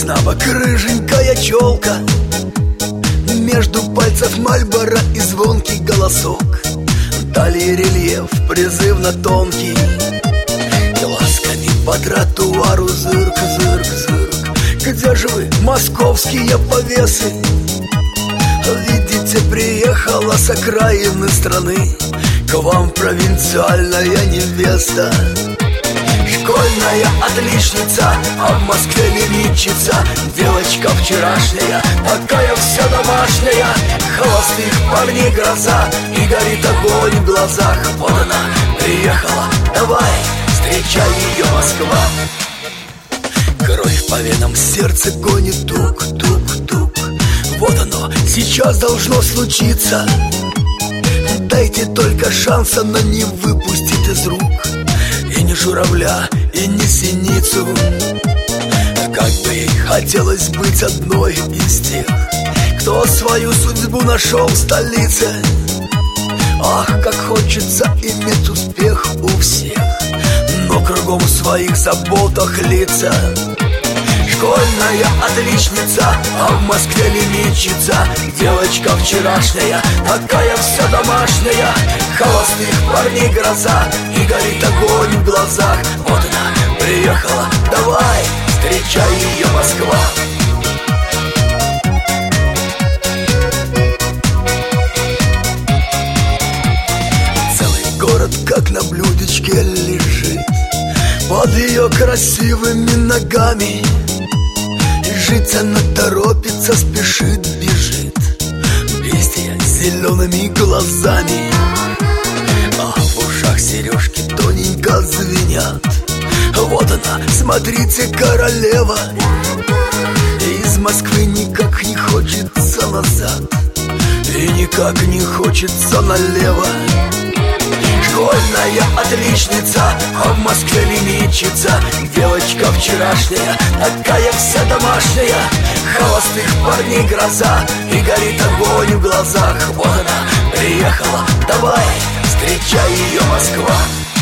Завалилась на бок рыженькая челка, между пальцев Мальборо и звонкий голосок. Далее рельеф призывно тонкий, глазками по тротуару зырк, зырк, зырк. Где же вы, московские повесы? Видите, приехала с окраины страны к вам провинциальная невеста. Школьная отличница, а в Москве лимитчица. Девочка вчерашняя, такая вся домашняя. Холостых парней гроза, и горит огонь в глазах. Вот она приехала, давай, встречай ее, Москва. Кровь по венам, сердце гонит тук, тук, тук. Вот оно, сейчас должно случиться. Дайте только шанс, она не выпустит из рук. И не журавля, и не синицу. Как бы ей хотелось быть одной из тех, кто свою судьбу нашел в столице. Ах, как хочется иметь успех у всех, но кругом в своих заботах лица. Школьная отличница, а в Москве лимитчица. Девочка вчерашняя, такая вся домашняя. Холостых парней гроза, и горит огонь в глазах. Вот она приехала, давай, встречай ее, Москва. Целый город как на блюдечке лежит под ее красивыми ногами. Жить она торопится, спешит, бежит, бестия с зелеными глазами. А в ушах сережки тоненько звенят. Вот она, смотрите, королева. Из Москвы никак не хочется назад, и никак не хочется налево. Школьная отличница, а в Москве лимитчица. Девочка вчерашняя, такая вся домашняя. Холостых парней гроза, и горит огонь в глазах. Вот она приехала, давай, встречай ее, Москва.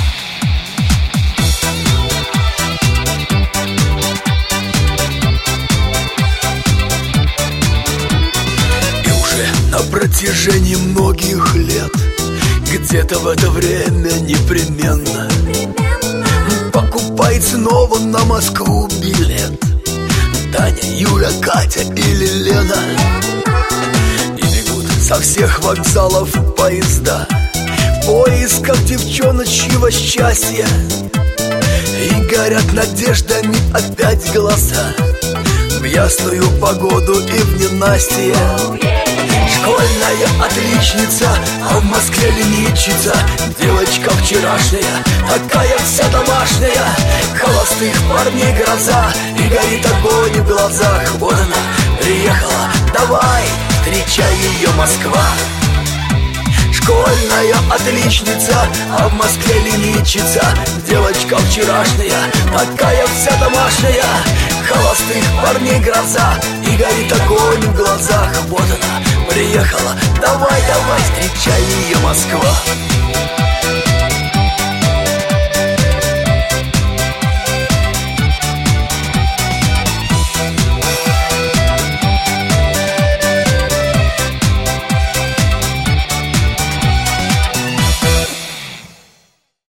И уже на протяжении многих лет где-то в это время непременно покупает снова на Москву билет Таня, Юля, Катя или Лена. И бегут со всех вокзалов поезда в поисках девчоночьего счастья. И горят надеждами опять глаза в ясную погоду и в ненастье. Школьная отличница, а в Москве лимитчица. Девочка вчерашняя, такая вся домашняя. Холостых парней гроза, и горит огонь в глазах. Вот она приехала, давай, встречай ее, Москва. Школьная отличница, а в Москве лимитчица. Девочка вчерашняя, такая вся домашняя. Холостых парней гроза, и горит огонь в глазах. Вот она приехала, давай, давай, встречай ее, Москва.